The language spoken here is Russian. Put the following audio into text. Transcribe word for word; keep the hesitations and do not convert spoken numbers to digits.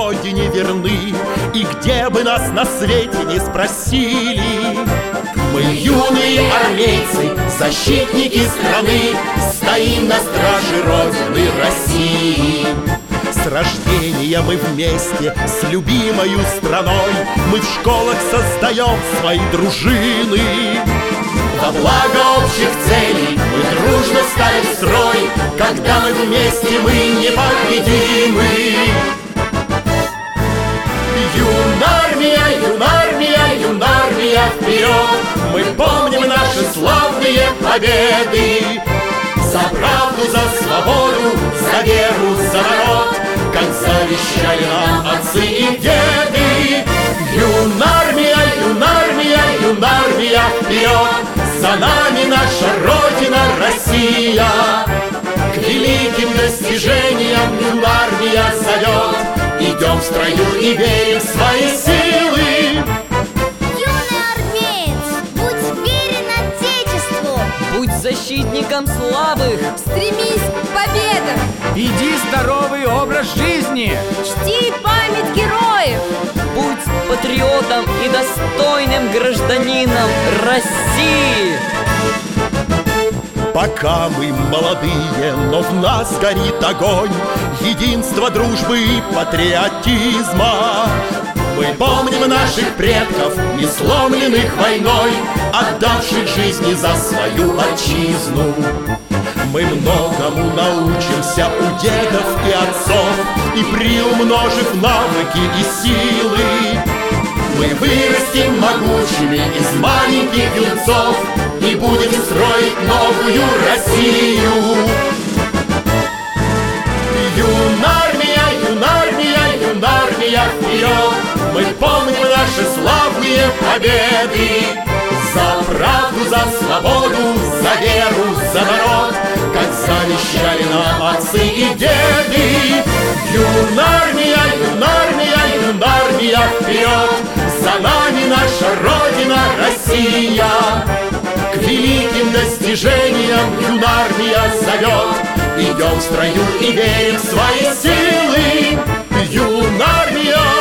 родине верны, и где бы нас на свете не спросили. Мы юные армейцы, защитники страны, стоим на страже родины России. С рождения мы вместе с любимою страной, мы в школах создаем свои дружины. Во благо общих целей мы дружно встали в строй, когда мы вместе, мы непобедимы. Юнармия, юнармия, юнармия, вперед! Мы помним наши славные победы. За правду, за свободу, за веру, за народ, как завещали нам отцы и деды. Юнармия, юнармия, юнармия, вперед! За нами наша Родина Россия. К великим достижениям юнармия зовет. Идем в строю и верим в свои силы. Юный армеец, будь верен Отечеству. Будь защитником слабых. Стремись к победам. Веди здоровый образ жизни. Чти память героев. Будь патриотом и достойным гражданином России. Пока мы молодые, но в нас горит огонь единства, дружбы и патриотизма. Мы помним наших предков, не сломленных войной, отдавших жизни за свою отчизну. Мы многому научимся у дедов и отцов, и приумножив навыки и силы, мы вырастем могучими из маленьких юнцов и будем строить новую Россию. Юнармия, юнармия, юнармия, вперед! Мы помним наши славные победы. За правду, за свободу, за веру, за народ, как завещали нам отцы и деды. Юнармия, юнармия, юнармия, вперед! За нами наша Родина Россия. К великим достижениям юнармия зовет. Идем в строю и верим в свои силы. Юнармия!